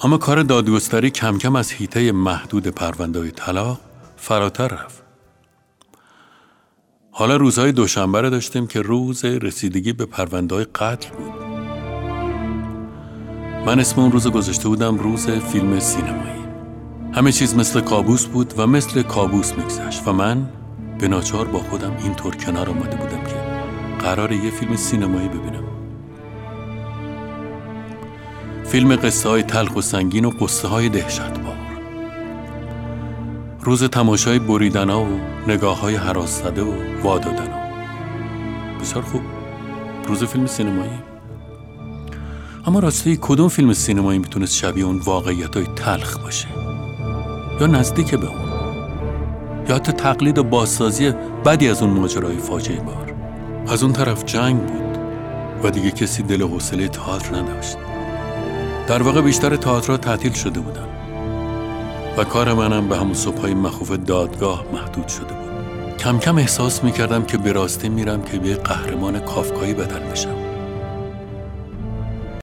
اما کار دادگستری کم کم از حیطه محدود پرونده‌های طلاق فراتر رفت. حالا روزهای دوشنبه را داشتیم که روز رسیدگی به پرونده‌های قتل بود. من اسم اون روز گذاشته بودم روز فیلم سینمایی. همه چیز مثل کابوس بود و مثل کابوس میگذشت و من به ناچار با خودم اینطور کنار آمده بودم که قراره یه فیلم سینمایی ببینم. فیلم قصه های تلخ و سنگین و قصه های دهشتبار. روز تماشای بریدن ها و نگاه های هراس زده و وادادن ها. بسیار خوب، روز فیلم سینمایی. اما راستی کدوم فیلم سینمایی میتونست شبیه اون واقعیت های تلخ باشه؟ یا نزدیک به اون؟ یا حتی تقلید و بازسازی بدی از اون ماجرای فاجعه بار؟ از اون طرف جنگ بود و دیگه کسی دل و حوصله تئاتر نداشت. در واقع بیشتر تئاترها تعطیل شده بودن و کار منم به همون صبح‌های مخوف دادگاه محدود شده بود. کم کم احساس میکردم که به راستی میرم که به قهرمان کافکایی بدل بشم.